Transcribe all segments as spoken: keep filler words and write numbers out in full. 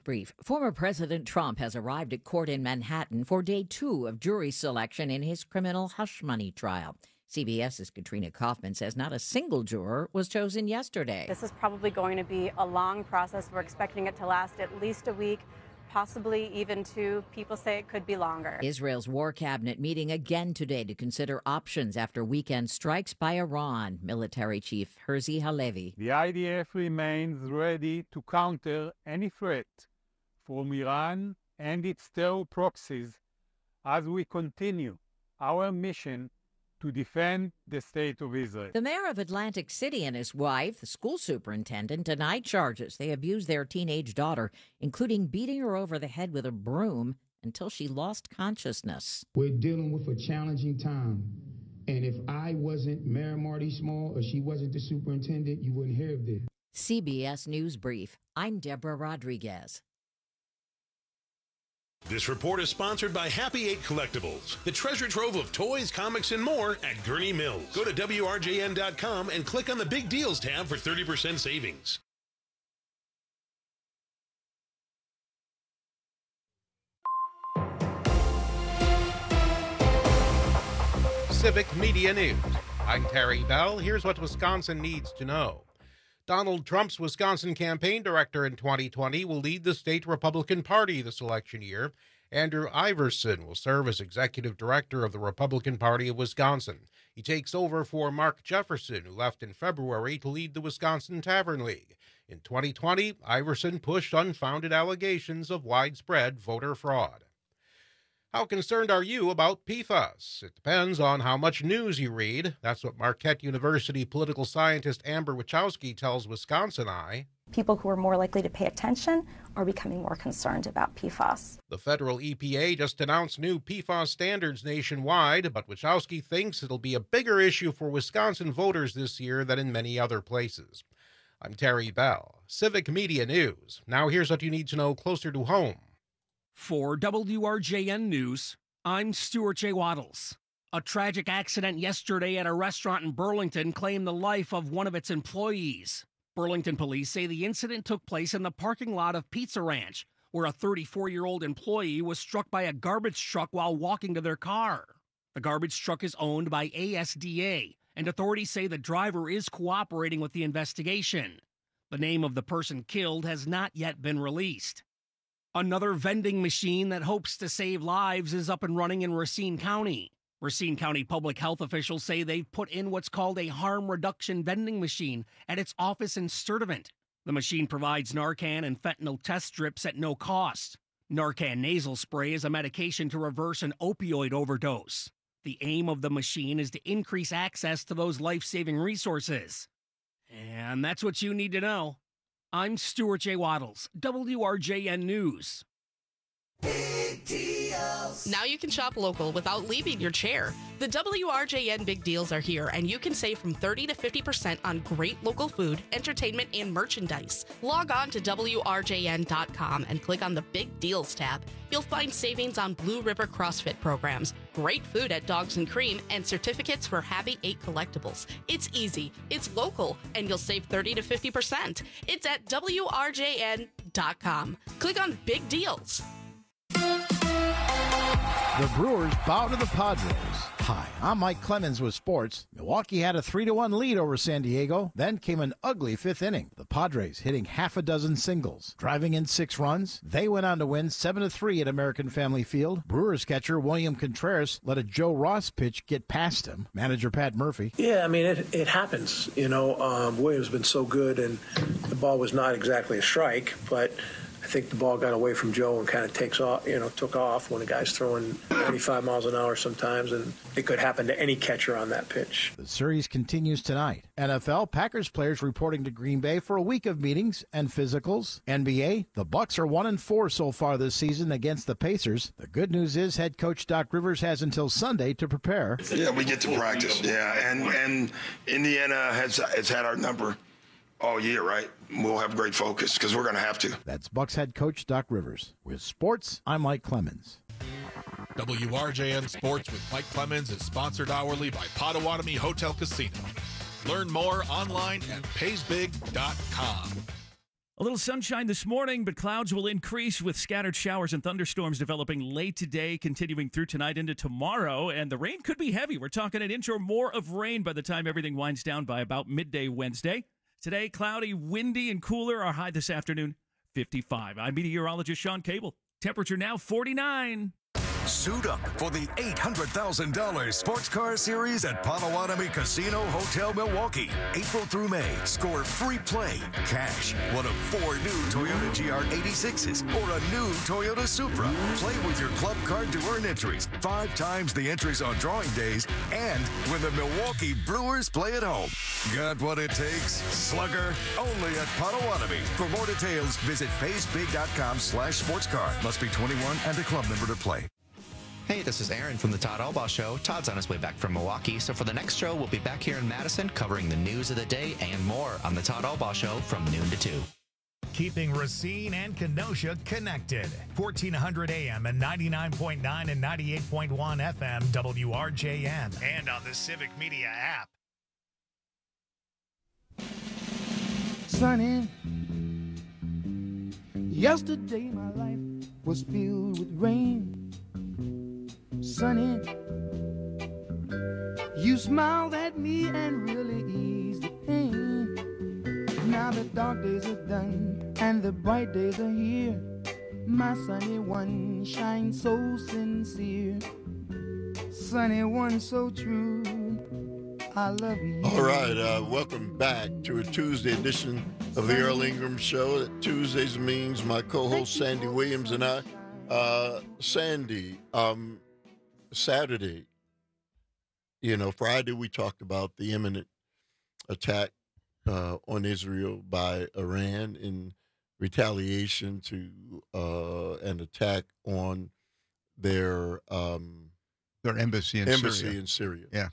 brief. Former President Trump has arrived at court in Manhattan for day two of jury selection in his criminal hush money trial. CBS's Katrina Kaufman says not a single juror was chosen yesterday. This is probably going to be a long process. We're expecting it to last at least a week, possibly even two. People say it could be longer. Israel's war cabinet meeting again today to consider options after weekend strikes by Iran. Military Chief Herzi Halevi. The I D F remains ready to counter any threat from Iran and its terror proxies as we continue our mission to defend the state of Israel. The mayor of Atlantic City and his wife, the school superintendent, denied charges. They abused their teenage daughter, including beating her over the head with a broom until she lost consciousness. We're dealing with a challenging time. And if I wasn't Mayor Marty Small or she wasn't the superintendent, you wouldn't hear of this. C B S News Brief. I'm Deborah Rodriguez. This report is sponsored by Happy Eight Collectibles, the treasure trove of toys, comics, and more at Gurney Mills. Go to W R J N dot com and click on the Big Deals tab for thirty percent savings. Civic Media News. I'm Terry Bell. Here's what Wisconsin needs to know. Donald Trump's Wisconsin campaign director in twenty twenty will lead the state Republican Party this election year. Andrew Iverson will serve as executive director of the Republican Party of Wisconsin. He takes over for Mark Jefferson, who left in February to lead the Wisconsin Tavern League. In twenty twenty, Iverson pushed unfounded allegations of widespread voter fraud. How concerned are you about P FAS? It depends on how much news you read. That's what Marquette University political scientist Amber Wachowski tells Wisconsin Eye. People who are more likely to pay attention are becoming more concerned about P FAS. The federal E P A just announced new P FAS standards nationwide, but Wachowski thinks it'll be a bigger issue for Wisconsin voters this year than in many other places. I'm Terry Bell, Civic Media News. Now here's what you need to know closer to home. For W R J N News, I'm Stuart J. Waddles. A tragic accident yesterday at a restaurant in Burlington claimed the life of one of its employees. Burlington police say the incident took place in the parking lot of Pizza Ranch, where a thirty-four-year-old employee was struck by a garbage truck while walking to their car. The garbage truck is owned by A S D A, and authorities say the driver is cooperating with the investigation. The name of the person killed has not yet been released. Another vending machine that hopes to save lives is up and running in Racine County. Racine County public health officials say they've put in what's called a harm reduction vending machine at its office in Sturtevant. The machine provides Narcan and fentanyl test strips at no cost. Narcan nasal spray is a medication to reverse an opioid overdose. The aim of the machine is to increase access to those life-saving resources. And that's what you need to know. I'm Stuart J. Waddles, W R J N News. Big deals. Now you can shop local without leaving your chair. The W R J N Big Deals are here, and you can save from thirty to fifty percent on great local food, entertainment, and merchandise. Log on to W R J N dot com and click on the Big Deals tab. You'll find savings on Blue River CrossFit programs, great food at Dogs and Cream, and certificates for Happy Eight collectibles. It's easy, it's local, and you'll save thirty to fifty percent. It's at W R J N dot com. Click on Big Deals. The Brewers bow to the Padres. Hi, I'm Mike Clemens with sports. Milwaukee had a three to one lead over San Diego. Then came an ugly fifth inning. The Padres hitting half a dozen singles, driving in six runs. They went on to win seven to three at American Family Field. Brewers catcher William Contreras let a Joe Ross pitch get past him. Manager Pat Murphy. Yeah, I mean, it, it happens. You know, um, Williams been so good, and the ball was not exactly a strike, but I think the ball got away from Joe and kind of takes off, you know, took off when a guy's throwing ninety-five miles an hour sometimes, and it could happen to any catcher on that pitch. The series continues tonight. N F L, Packers players reporting to Green Bay for a week of meetings and physicals. N B A, the Bucks are one and four so far this season against the Pacers. The good news is head coach Doc Rivers has until Sunday to prepare. Yeah, we get to practice. Yeah, and and Indiana has has had our number all year, right? We'll have great focus because we're going to have to. That's Bucks head coach Doc Rivers. With sports, I'm Mike Clemens. W R J N Sports with Mike Clemens is sponsored hourly by Potawatomi Hotel Casino. Learn more online at pays big dot com. A little sunshine this morning, but clouds will increase with scattered showers and thunderstorms developing late today, continuing through tonight into tomorrow. And the rain could be heavy. We're talking an inch or more of rain by the time everything winds down by about midday Wednesday. Today, cloudy, windy, and cooler. Our high this afternoon, fifty-five. I'm meteorologist Sean Cable. Temperature now forty-nine. Suit up for the eight hundred thousand dollars Sports Car Series at Potawatomi Casino Hotel Milwaukee. April through May, score free play, cash, one of four new Toyota G R eighty-sixes or a new Toyota Supra. Play with your club card to earn entries, five times the entries on drawing days, and when the Milwaukee Brewers play at home. Got what it takes? Slugger, only at Potawatomi. For more details, visit paysbig.com slash sports car. Must be twenty-one and a club member to play. Hey, this is Aaron from the Todd Albaugh Show. Todd's on his way back from Milwaukee, so for the next show, we'll be back here in Madison covering the news of the day and more on the Todd Albaugh Show from noon to two. Keeping Racine and Kenosha connected. fourteen hundred A M and ninety-nine point nine and ninety-eight point one F M W R J N and on the Civic Media app. Sunny, yesterday my life was filled with rain. Sunny, you smiled at me and really eased the pain. Now the dark days are done and the bright days are here. My sunny one shines so sincere. Sunny one so true, I love you. All right, uh, welcome back to a Tuesday edition of the Earl Ingram Show. Tuesdays means my co-host Sandy Williams and I. Uh, Sandy, um, Saturday, you know, Friday we talked about the imminent attack uh, on Israel by Iran in retaliation to uh, an attack on their um, their embassy in embassy Syria. in Syria. Yeah.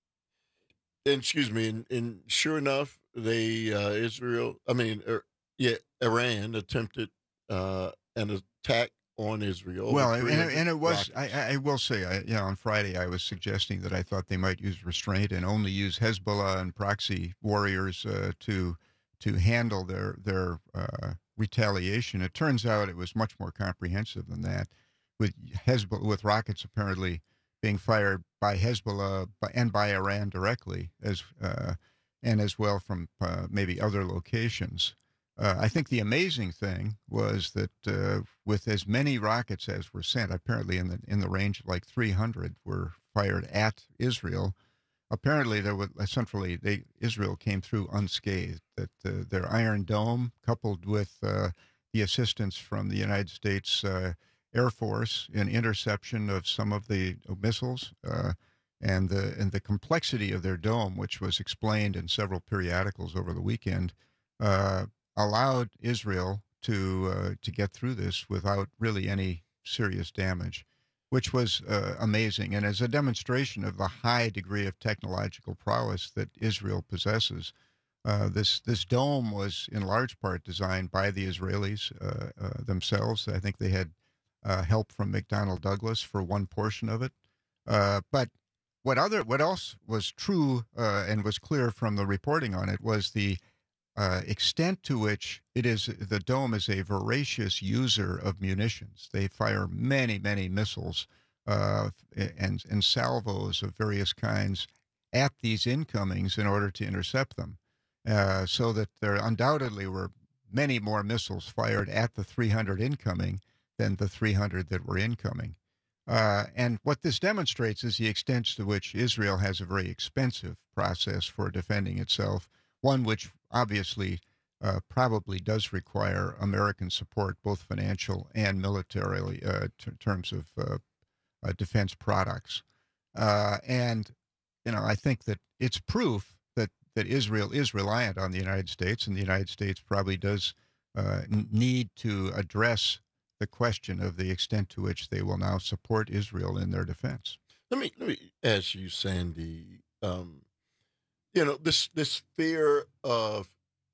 And, excuse me, and, and sure enough, they uh, Israel, I mean, er, yeah, Iran attempted uh, an attack on Israel. Well, and, and it was, I, I will say, I, you know, on Friday I was suggesting that I thought they might use restraint and only use Hezbollah and proxy warriors uh, to to handle their their uh, retaliation. It turns out it was much more comprehensive than that, with Hezbollah, with rockets apparently being fired by Hezbollah and by Iran directly, as uh, and as well from uh, maybe other locations. Uh, I think the amazing thing was that uh, with as many rockets as were sent, apparently in the in the range of like three hundred were fired at Israel. Apparently, there was essentially they Israel came through unscathed. That uh, their Iron Dome, coupled with uh, the assistance from the United States uh, Air Force in interception of some of the missiles, uh, and the and the complexity of their dome, which was explained in several periodicals over the weekend. Uh, allowed Israel to uh, to get through this without really any serious damage, which was uh, amazing, and as a demonstration of the high degree of technological prowess that Israel possesses. Uh, this this dome was in large part designed by the Israelis uh, uh, themselves. I think they had uh, help from McDonnell Douglas for one portion of it. Uh, but what other what else was true uh, and was clear from the reporting on it was the Uh, extent to which it is the dome is a voracious user of munitions. They fire many, many missiles uh, and and salvos of various kinds at these incomings in order to intercept them, uh, so that there undoubtedly were many more missiles fired at the three hundred incoming than the three hundred that were incoming. Uh, and what this demonstrates is the extent to which Israel has a very expensive process for defending itself, one which obviously uh, probably does require American support, both financial and militarily, uh, in terms of uh, uh, defense products. Uh, and, you know, I think that it's proof that, that Israel is reliant on the United States, and the United States probably does uh, need to address the question of the extent to which they will now support Israel in their defense. Let me, let me ask you, Sandy, um, you know, this this fear of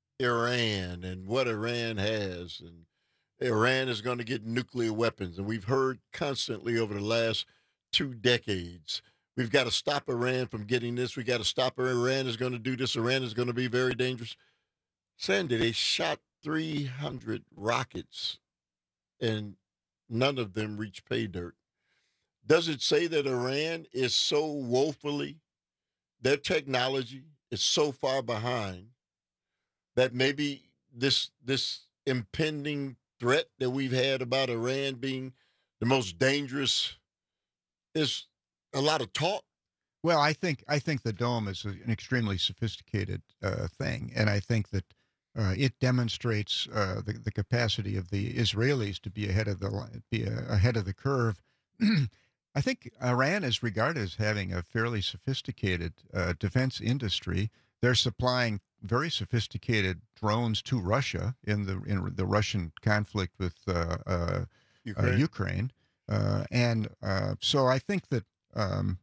Iran and what Iran has, and Iran is going to get nuclear weapons. And we've heard constantly over the last two decades, we've got to stop Iran from getting this. We got to stop her. Iran is going to do this. Iran is going to be very dangerous. Sandy, they shot three hundred rockets, and none of them reach pay dirt. Does it say that Iran is so woefully, their technology is so far behind that maybe this this impending threat that we've had about Iran being the most dangerous is a lot of talk? Well, I think I think the dome is an extremely sophisticated uh, thing, and I think that uh, it demonstrates uh, the, the capacity of the Israelis to be ahead of the li- be uh, ahead of the curve. I think Iran is regarded as having a fairly sophisticated uh, defense industry. They're supplying very sophisticated drones to Russia in the in the Russian conflict with uh, uh, Ukraine. Uh, Ukraine. Uh, and uh, so I think that um,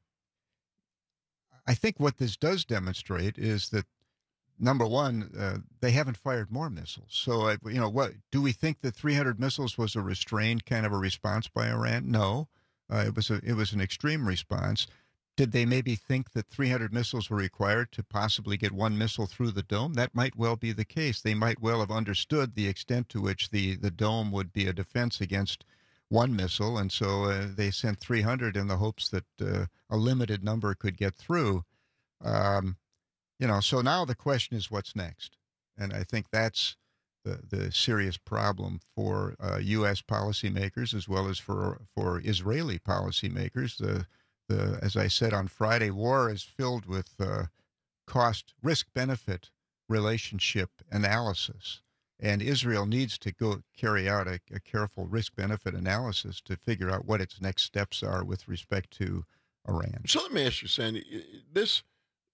I think what this does demonstrate is that, number one, uh, they haven't fired more missiles. So, uh, you know, what do we think that three hundred missiles was a restrained kind of a response by Iran? No, uh, it was a it was an extreme response. Did they maybe think that three hundred missiles were required to possibly get one missile through the dome? That might well be the case. They might well have understood the extent to which the, the dome would be a defense against one missile, and so uh, they sent three hundred in the hopes that uh, a limited number could get through. Um, you know, so now the question is what's next? And I think that's the, the serious problem for uh, U S policymakers as well as for for Israeli policymakers. The The, as I said on Friday, war is filled with uh, cost risk-benefit relationship analysis, and Israel needs to go carry out a, a careful risk-benefit analysis to figure out what its next steps are with respect to Iran. So let me ask you, Sandy, this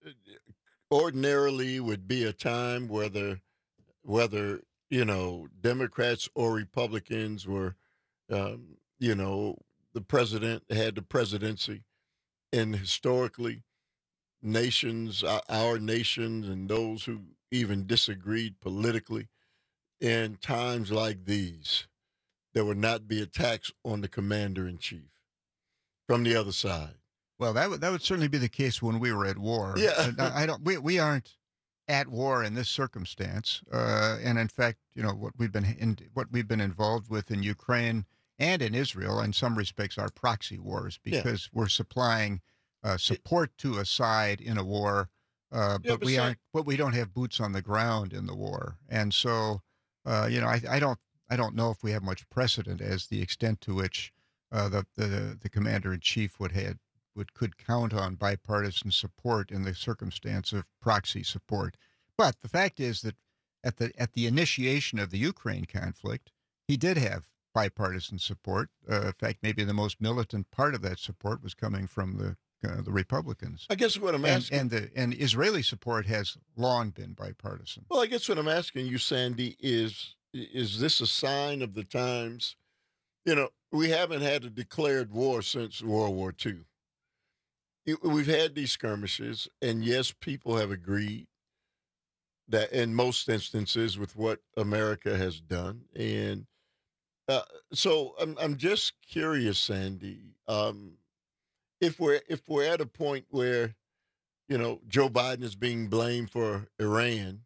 ordinarily would be a time whether, whether you know, Democrats or Republicans were, um, you know, the president had the presidency. And historically, nations, our nation, and those who even disagreed politically, in times like these, there would not be attacks on the commander-in-chief from the other side. Well, that would that would certainly be the case when we were at war. Yeah, I don't. We we aren't at war in this circumstance, uh, and in fact, you know what we've been in, what we've been involved with in Ukraine and in Israel, in some respects, are proxy wars because yeah. we're supplying uh, support to a side in a war, uh, yeah, but, but we so, aren't. But we don't have boots on the ground in the war, and so uh, you know, I, I don't. I don't know if we have much precedent as the extent to which uh, the, the the commander in chief would had would could count on bipartisan support in the circumstance of proxy support. But the fact is that at the at the initiation of the Ukraine conflict, he did have bipartisan support. Uh, in fact, maybe the most militant part of that support was coming from the uh, the Republicans. I guess what I'm and, asking, and the and Israeli support has long been bipartisan. Well, I guess what I'm asking you, Sandy, is is this a sign of the times? You know, we haven't had a declared war since World War Two. It, we've had these skirmishes, and yes, people have agreed that in most instances with what America has done, and Uh, so I'm I'm just curious, Sandy, um, if we're if we're at a point where, you know, Joe Biden is being blamed for Iran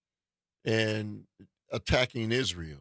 and attacking Israel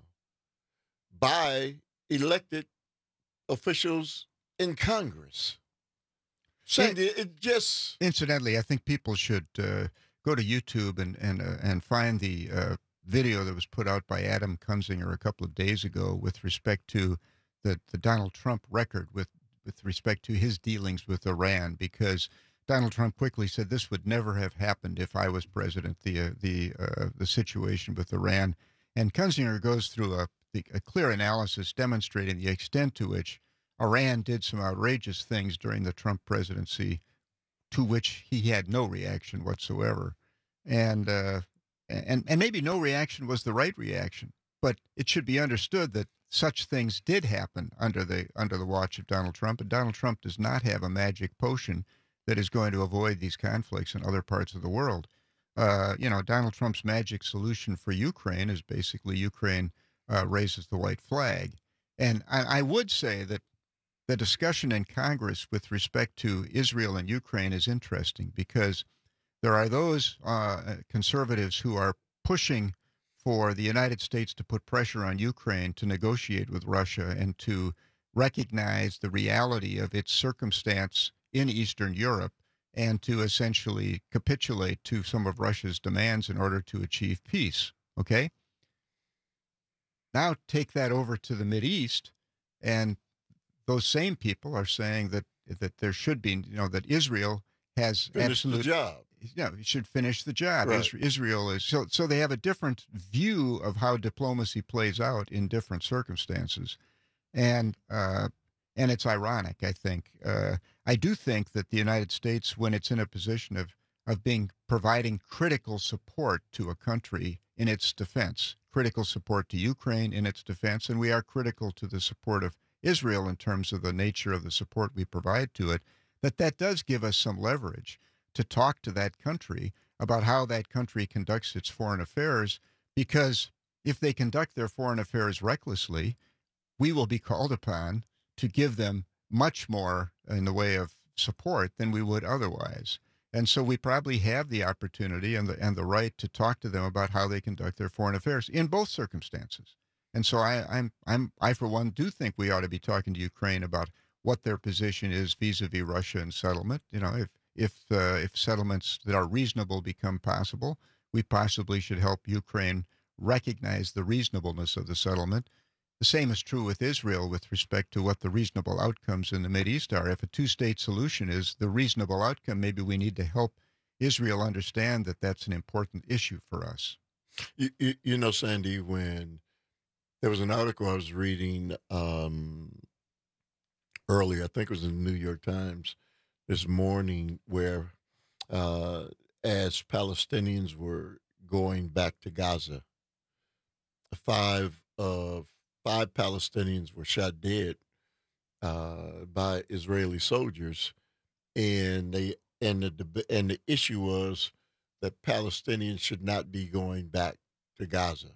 by elected officials in Congress. Sandy, it, it just incidentally, I think people should uh, go to YouTube and and uh, and find the Uh, video that was put out by Adam Kunzinger a couple of days ago with respect to the, the Donald Trump record with, with respect to his dealings with Iran, because Donald Trump quickly said this would never have happened if I was president, the uh, the uh, the situation with Iran. And Kunzinger goes through a, a clear analysis demonstrating the extent to which Iran did some outrageous things during the Trump presidency to which he had no reaction whatsoever. And uh, And, and maybe no reaction was the right reaction, but it should be understood that such things did happen under the under the watch of Donald Trump, and Donald Trump does not have a magic potion that is going to avoid these conflicts in other parts of the world. Uh, you know, Donald Trump's magic solution for Ukraine is basically Ukraine uh, raises the white flag. And I, I would say that the discussion in Congress with respect to Israel and Ukraine is interesting because there are those uh, conservatives who are pushing for the United States to put pressure on Ukraine to negotiate with Russia and to recognize the reality of its circumstance in Eastern Europe and to essentially capitulate to some of Russia's demands in order to achieve peace. Okay? Now take that over to the Mideast, and those same people are saying that that there should be, you know, that Israel has Finish absolute the job. You know, it should finish the job. Right. Is- Israel is so so they have a different view of how diplomacy plays out in different circumstances, and uh, and it's ironic. I think uh, I do think that the United States, when it's in a position of of being providing critical support to a country in its defense, critical support to Ukraine in its defense, and we are critical to the support of Israel in terms of the nature of the support we provide to it, that that does give us some leverage to talk to that country about how that country conducts its foreign affairs, because if they conduct their foreign affairs recklessly, we will be called upon to give them much more in the way of support than we would otherwise. And so we probably have the opportunity and the and the right to talk to them about how they conduct their foreign affairs in both circumstances. And so I, I'm I'm I for one do think we ought to be talking to Ukraine about what their position is vis-a-vis Russia and settlement. You know, if if uh, if settlements that are reasonable become possible, we possibly should help Ukraine recognize the reasonableness of the settlement. The same is true with Israel with respect to what the reasonable outcomes in the Mideast are. If a two-state solution is the reasonable outcome, maybe we need to help Israel understand that that's an important issue for us. You, you, you know, Sandy, when there was an article I was reading um, earlier, I think it was in the New York Times this morning, where uh, as Palestinians were going back to Gaza, five of five Palestinians were shot dead uh, by Israeli soldiers, and they and the and the issue was that Palestinians should not be going back to Gaza.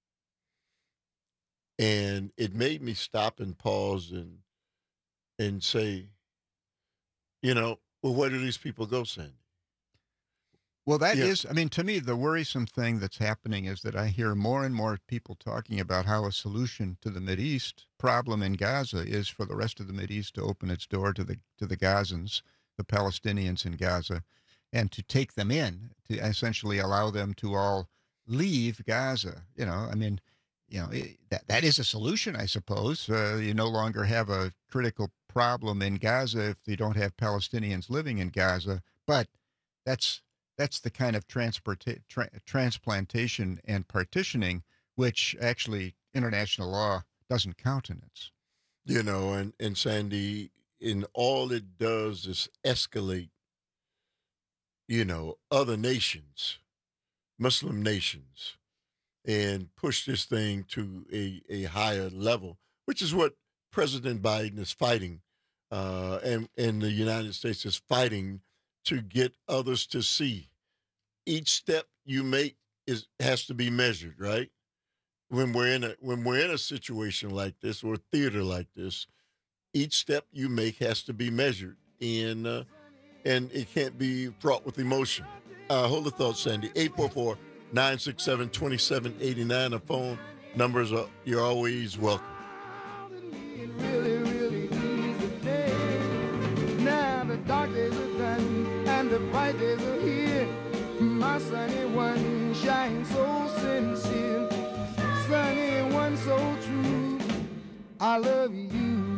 And it made me stop and pause and and say, you know, well, where do these people go, Sandy? Well, that Yeah. is, I mean, to me, the worrisome thing that's happening is that I hear more and more people talking about how a solution to the Mideast problem in Gaza is for the rest of the Mideast to open its door to the to the Gazans, the Palestinians in Gaza, and to take them in, to essentially allow them to all leave Gaza. You know, I mean, you know, it, that that is a solution, I suppose. Uh, you no longer have a critical problem in Gaza if you don't have Palestinians living in Gaza, but that's that's the kind of transporta- tra- transplantation and partitioning which actually international law doesn't countenance. You know, and, and Sandy, and all it does is escalate, you know, other nations, Muslim nations, and push this thing to a, a higher level, which is what President Biden is fighting, uh, and, and the United States is fighting to get others to see. Each step you make is has to be measured, right? When we're in a when we're in a situation like this or theater like this, each step you make has to be measured, and uh, and it can't be fraught with emotion. Uh, hold the thought, Sandy. eight four four, nine six seven, two seven eight nine. The phone numbers are you're always welcome. Really, really easy day. Now the dark days are done and the bright days are here. My sunny one shines so sincere, sunny one so true. I love you,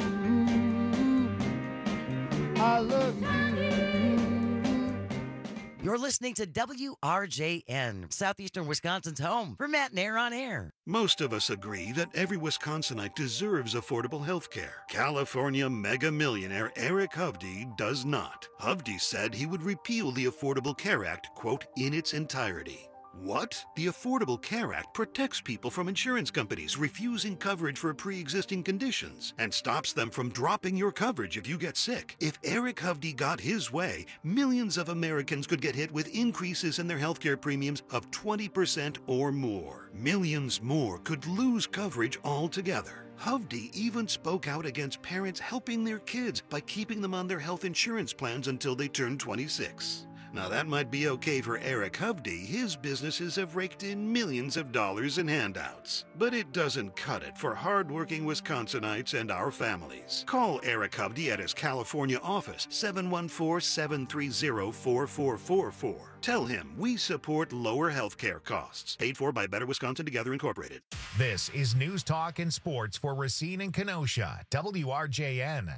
I love you. You're listening to W R J N, Southeastern Wisconsin's home for Matt and Aaron on Air. Most of us agree that every Wisconsinite deserves affordable health care. California mega millionaire Eric Hovde does not. Hovde said he would repeal the Affordable Care Act, quote, in its entirety. What? The Affordable Care Act protects people from insurance companies refusing coverage for pre-existing conditions and stops them from dropping your coverage if you get sick. If Eric Hovde got his way, millions of Americans could get hit with increases in their healthcare premiums of twenty percent or more. Millions more could lose coverage altogether. Hovde even spoke out against parents helping their kids by keeping them on their health insurance plans until they turn twenty-six. Now that might be okay for Eric Hovde. His businesses have raked in millions of dollars in handouts. But it doesn't cut it for hardworking Wisconsinites and our families. Call Eric Hovde at his California office, seven one four, seven three zero, four four four four. Tell him we support lower health care costs. Paid for by Better Wisconsin Together Incorporated. This is News Talk and Sports for Racine and Kenosha, W R J N.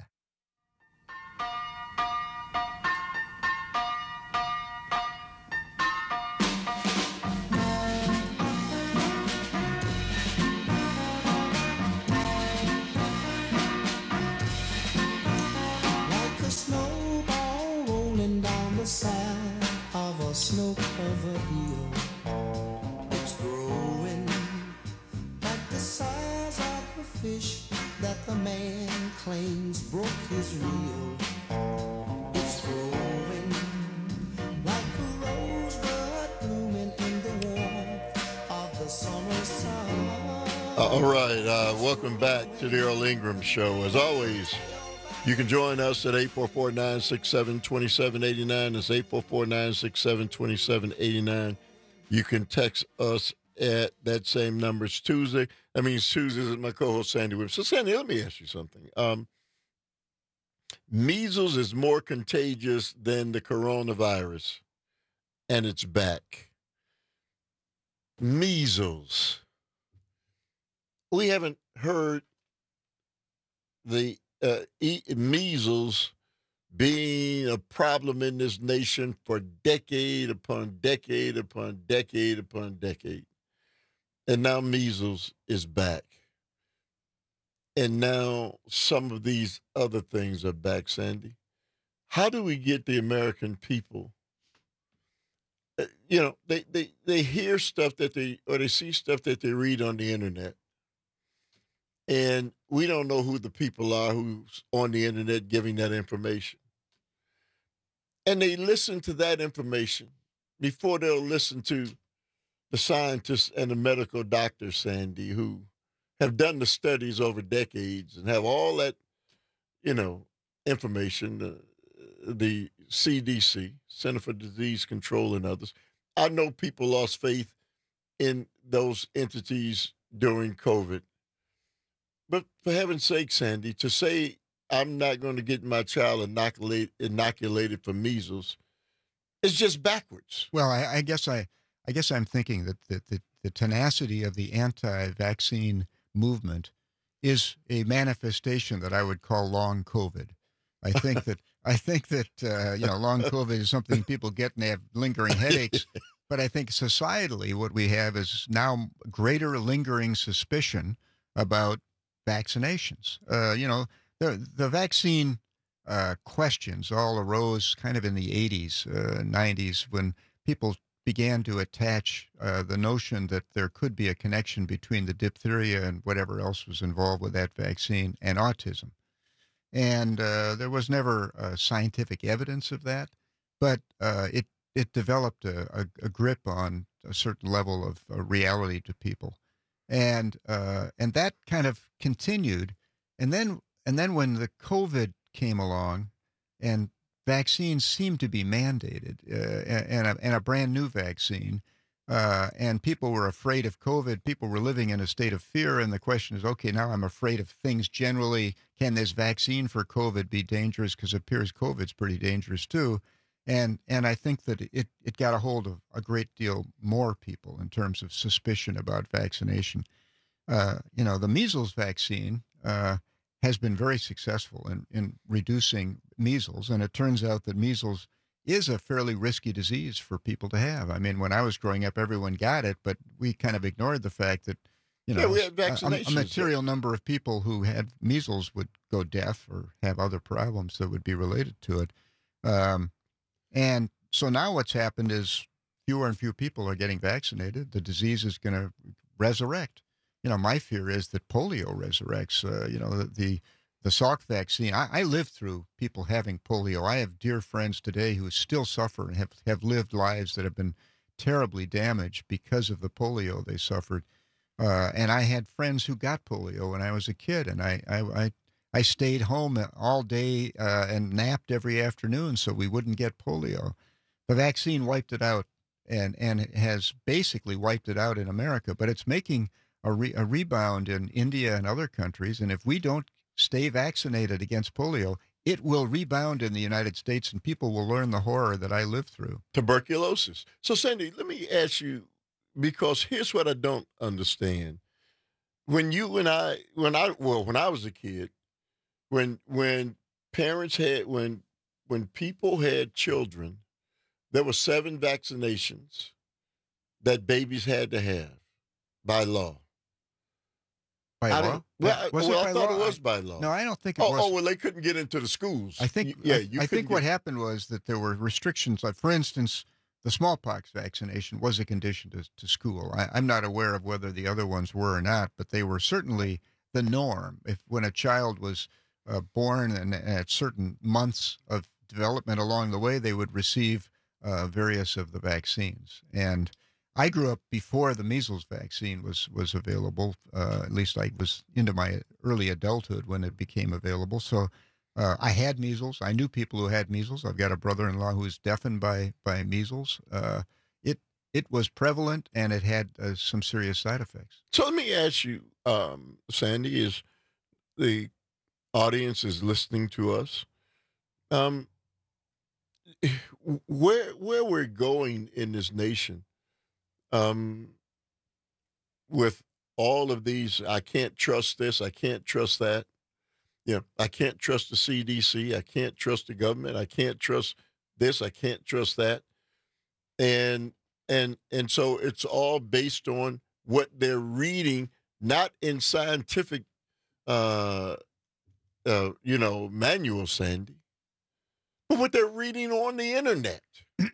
Side of a snow-covered hill, it's growing like the size of a fish that the man claims broke his reel. It's growing like a rosebud blooming in the warmth of the summer sun. Uh, all right, uh, welcome back to the Earl Ingram Show. As always, you can join us at eight four four, nine six seven, two seven eight nine. That's eight four four, nine six seven, two seven eight nine. You can text us at that same number. It's Tuesday. That means Tuesdays is my co-host, Sandy Williams. So, Sandy, let me ask you something. Um, measles is more contagious than the coronavirus, and it's back. Measles. We haven't heard the Uh, e- measles being a problem in this nation for decade upon decade upon decade upon decade. And now measles is back. And now some of these other things are back, Sandy. How do we get the American people? Uh, you know, they, they, they hear stuff that they, or they see stuff that they read on the internet. And we don't know who the people are who's on the internet giving that information. And they listen to that information before they'll listen to the scientists and the medical doctors, Sandy, who have done the studies over decades and have all that, you know, information, uh, the C D C, Center for Disease Control, and others. I know people lost faith in those entities during COVID. But for heaven's sake, Sandy, to say I'm not going to get my child inoculate, inoculated for measles is just backwards. Well, I, I guess I, I guess I'm thinking that the, the, the tenacity of the anti-vaccine movement is a manifestation that I would call long COVID. I think that I think that uh, you know, long COVID is something people get and they have lingering headaches. But I think societally, what we have is now greater lingering suspicion about vaccinations. Uh, you know, the the vaccine uh, questions all arose kind of in the eighties, uh, nineties, when people began to attach uh, the notion that there could be a connection between the diphtheria and whatever else was involved with that vaccine and autism. And uh, there was never uh, scientific evidence of that, but uh, it it developed a, a, a grip on a certain level of uh, reality to people. And uh, and that kind of continued, and then and then when the COVID came along, and vaccines seemed to be mandated, uh, and a, and a brand new vaccine, uh, and people were afraid of COVID. People were living in a state of fear, and the question is, okay, now I'm afraid of things generally. Can this vaccine for COVID be dangerous? Because it appears COVID's pretty dangerous too. And and I think that it, it got a hold of a great deal more people in terms of suspicion about vaccination. Uh, you know, the measles vaccine uh, has been very successful in, in reducing measles. And it turns out that measles is a fairly risky disease for people to have. I mean, when I was growing up, everyone got it, but we kind of ignored the fact that, you know, yeah, we had a, vaccinations. a material number of people who had measles would go deaf or have other problems that would be related to it. Um, And so now what's happened is fewer and fewer people are getting vaccinated. The disease is going to resurrect. You know, my fear is that polio resurrects. Uh, you know, the, the the Salk vaccine. I, I lived through people having polio. I have dear friends today who still suffer and have, have lived lives that have been terribly damaged because of the polio they suffered. Uh, and I had friends who got polio when I was a kid, and I I, I I stayed home all day uh, and napped every afternoon so we wouldn't get polio. the vaccine wiped it out and, and has basically wiped it out in America, but it's making a, re, a rebound in India and other countries. And if we don't stay vaccinated against polio, it will rebound in the United States, and people will learn the horror that I lived through. Tuberculosis. So, Sandy, let me ask you, because here's what I don't understand. When you and I, when I, well, when I was a kid, when when parents had, when when people had children, there were seven vaccinations that babies had to have by law. By I law? Well, Was well it by I thought law? it was by law. No, I don't think it oh, was. Oh, well, they couldn't get into the schools. I think, You- yeah, I, you I couldn't think what get- happened was that there were restrictions. Like, for instance, the smallpox vaccination was a condition to, to school. I, I'm not aware of whether the other ones were or not, but they were certainly the norm. If when a child was uh, born and at certain months of development along the way, they would receive uh, various of the vaccines. And I grew up before the measles vaccine was was available. Uh, at least I was into my early adulthood when it became available. So uh, I had measles. I knew people who had measles. I've got a brother-in-law who was deafened by by measles. Uh, it it was prevalent, and it had uh, some serious side effects. So let me ask you, um, Sandy, is the audience is listening to us. Um, where where we're going in this nation, um, with all of these, I can't trust this, I can't trust that. You know, I can't trust the C D C, I can't trust the government, I can't trust this, I can't trust that, and and and so it's all based on what they're reading, not in scientific, uh, uh, you know, manuals, Sandy, but what they're reading on the internet.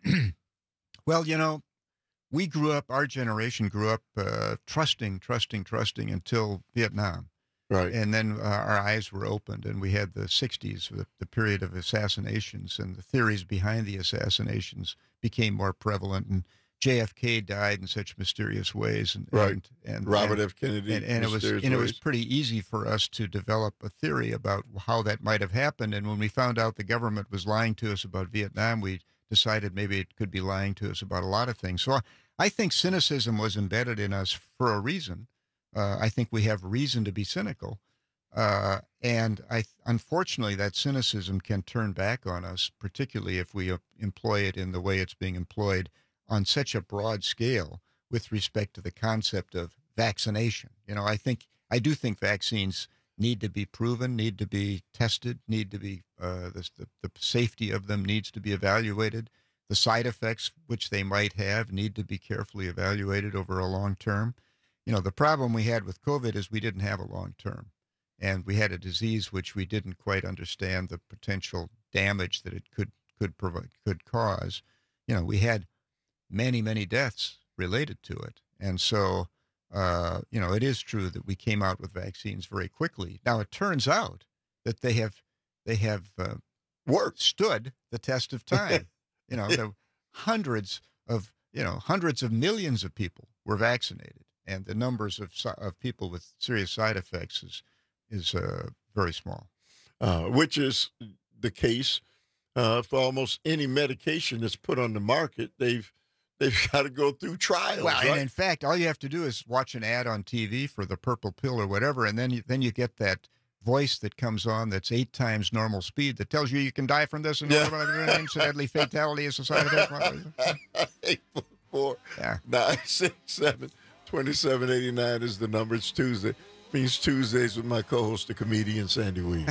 Well, you know, we grew up, our generation grew up uh, trusting, trusting, trusting until Vietnam. Right. And then uh, our eyes were opened, and we had the sixties, the, the period of assassinations, and the theories behind the assassinations became more prevalent. And J F K died in such mysterious ways. And, Right. And, and Robert and, F. Kennedy, And, and it was mysterious and it was ways. pretty easy for us to develop a theory about how that might have happened. And when we found out the government was lying to us about Vietnam, we decided maybe it could be lying to us about a lot of things. So I, I think cynicism was embedded in us for a reason. Uh, I think we have reason to be cynical. Uh, and I, unfortunately, that cynicism can turn back on us, particularly if we uh, employ it in the way it's being employed on such a broad scale with respect to the concept of vaccination. You know, I think, I do think vaccines need to be proven, need to be tested, need to be, uh, the, the, the safety of them needs to be evaluated. The side effects which they might have need to be carefully evaluated over a long term. You know, the problem we had with COVID is we didn't have a long term. And we had a disease which we didn't quite understand the potential damage that it could could provide, could cause. You know, we had many, many deaths related to it. And so, uh, you know, it is true that we came out with vaccines very quickly. Now, it turns out that they have they have uh, worked, stood the test of time. You know, the hundreds of, you know, hundreds of millions of people were vaccinated, and the numbers of si- of people with serious side effects is is uh, very small. Uh, which is the case uh, for almost any medication that's put on the market. They've they've got to go through trials. Well, right? and in fact, all you have to do is watch an ad on T V for the purple pill or whatever, and then you, then you get that voice that comes on that's eight times normal speed that tells you you can die from this and Yeah. whatever, incidentally fatality is a side effect. eight four four, Yeah. nine six seven, two seven eight nine is the number. It's Tuesday. Means Tuesdays with my co-host, the comedian Sandy Williams.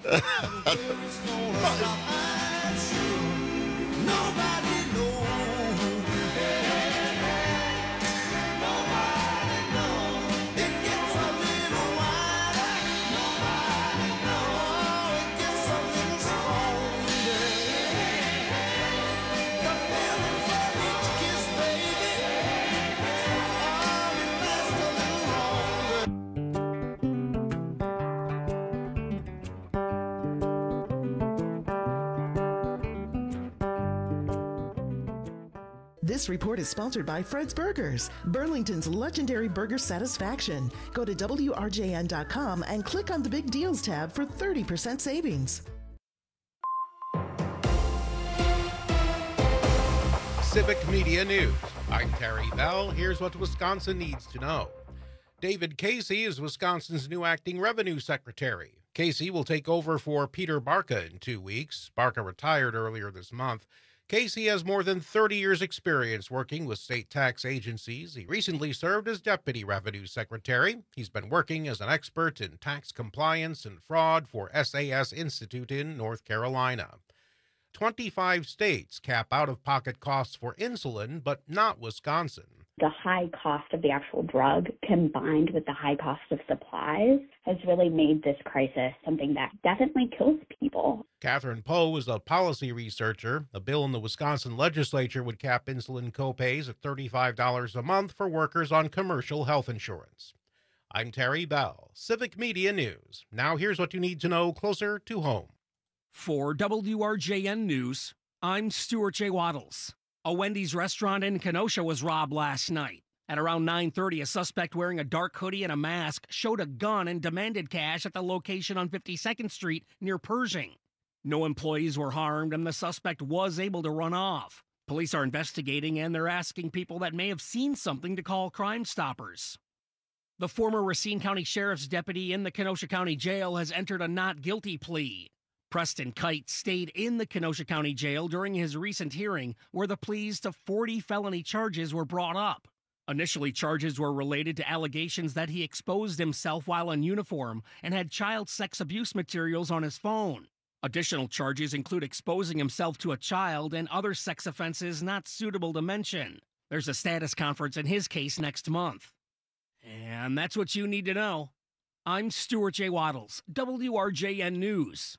This report is sponsored by Fred's Burgers, Burlington's legendary burger satisfaction. Go to W R J N dot com and click on the Big Deals tab for thirty percent savings. Civic Media News. I'm Terry Bell. Here's what Wisconsin needs to know. David Casey is Wisconsin's new acting revenue secretary. Casey will take over for Peter Barca in two weeks. Barca retired earlier this month. Casey has more than thirty years' experience working with state tax agencies. He recently served as Deputy Revenue Secretary. He's been working as an expert in tax compliance and fraud for S A S Institute in North Carolina. twenty-five states cap out-of-pocket costs for insulin, but not Wisconsin. The high cost of the actual drug combined with the high cost of supplies has really made this crisis something that definitely kills people. Catherine Poe is a policy researcher. A bill in the Wisconsin legislature would cap insulin copays at thirty-five dollars a month for workers on commercial health insurance. I'm Terry Bell, Civic Media News. Now here's what you need to know closer to home. For W R J N News, I'm Stuart J. Waddles. A Wendy's restaurant in Kenosha was robbed last night. At around nine thirty, a suspect wearing a dark hoodie and a mask showed a gun and demanded cash at the location on fifty-second Street near Pershing. No employees were harmed, and the suspect was able to run off. Police are investigating, and they're asking people that may have seen something to call Crime Stoppers. The former Racine County Sheriff's deputy in the Kenosha County Jail has entered a not guilty plea. Preston Kite stayed in the Kenosha County Jail during his recent hearing, where the pleas to forty felony charges were brought up. Initially, charges were related to allegations that he exposed himself while in uniform and had child sex abuse materials on his phone. Additional charges include exposing himself to a child and other sex offenses not suitable to mention. There's a status conference in his case next month. And that's what you need to know. I'm Stuart J. Waddles, W R J N News.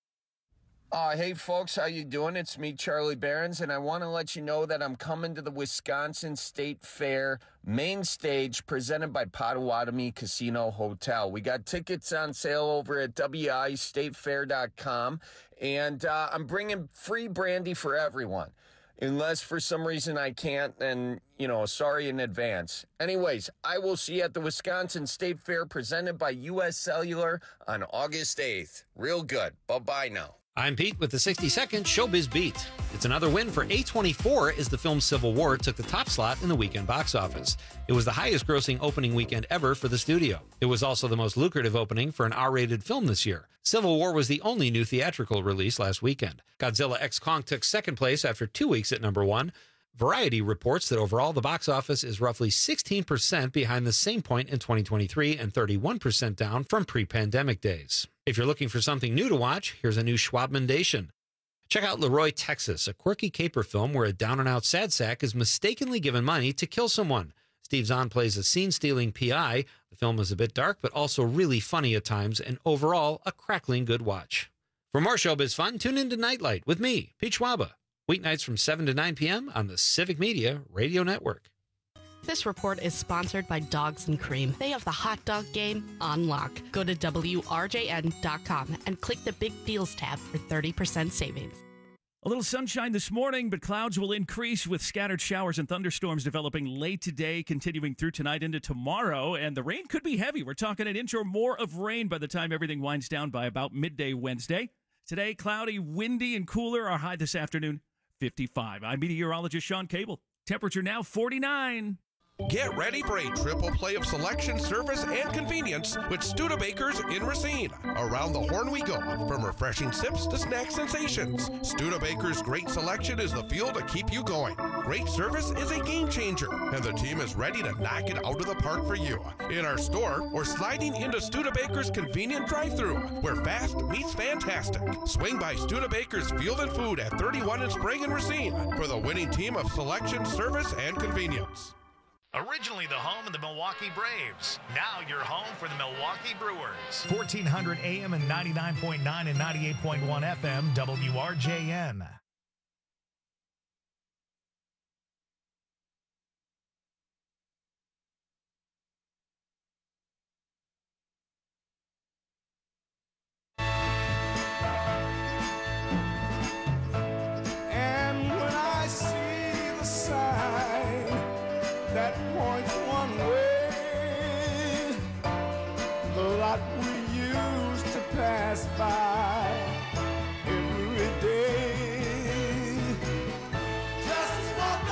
Uh, hey, folks, how you doing? It's me, Charlie Behrens, and I want to let you know that I'm coming to the Wisconsin State Fair main stage presented by Potawatomi Casino Hotel. We got tickets on sale over at W I state fair dot com, and uh, I'm bringing free brandy for everyone. Unless for some reason I can't, then, you know, sorry in advance. Anyways, I will see you at the Wisconsin State Fair presented by U S Cellular on August eighth. Real good. Bye-bye now. I'm Pete with the sixty second Showbiz Beat. It's another win for A twenty-four as the film Civil War took the top slot in the weekend box office. It was the highest grossing opening weekend ever for the studio. It was also the most lucrative opening for an R rated film this year. Civil War was the only new theatrical release last weekend. Godzilla X Kong took second place after two weeks at number one. Variety reports that overall the box office is roughly sixteen percent behind the same point in twenty twenty-three and thirty-one percent down from pre-pandemic days. If you're looking for something new to watch, here's a new Schwabmandation. Check out Leroy, Texas, a quirky caper film where a down-and-out sad sack is mistakenly given money to kill someone. Steve Zahn plays a scene-stealing P I. The film is a bit dark, but also really funny at times, and overall, a crackling good watch. For more showbiz fun, tune in to Nightlight with me, Pete Schwaba. Weeknights from seven to nine p.m. on the Civic Media Radio Network. This report is sponsored by Dogs and Cream. They have the hot dog game on lock. Go to W R J N dot com and click the Big Deals tab for thirty percent savings. A little sunshine this morning, but clouds will increase with scattered showers and thunderstorms developing late today, continuing through tonight into tomorrow. And the rain could be heavy. We're talking an inch or more of rain by the time everything winds down by about midday Wednesday. Today, cloudy, windy, and cooler. Our high this afternoon, fifty-five. I'm meteorologist Sean Cable. Temperature now forty-nine. Get ready for a triple play of selection, service, and convenience with Studebakers in Racine. Around the horn we go, from refreshing sips to snack sensations. Studebakers' great selection is the fuel to keep you going. Great service is a game changer, and the team is ready to knock it out of the park for you. In our store, or sliding into Studebakers' convenient drive-thru, where fast meets fantastic. Swing by Studebakers Field and Food at thirty-one in Sprague and Racine for the winning team of selection, service, and convenience. Originally the home of the Milwaukee Braves, now your home for the Milwaukee Brewers. fourteen hundred A M and ninety-nine point nine and ninety-eight point one F M, W R J N. And when I see the sign that points one way, the lot we used to pass by every day, just walk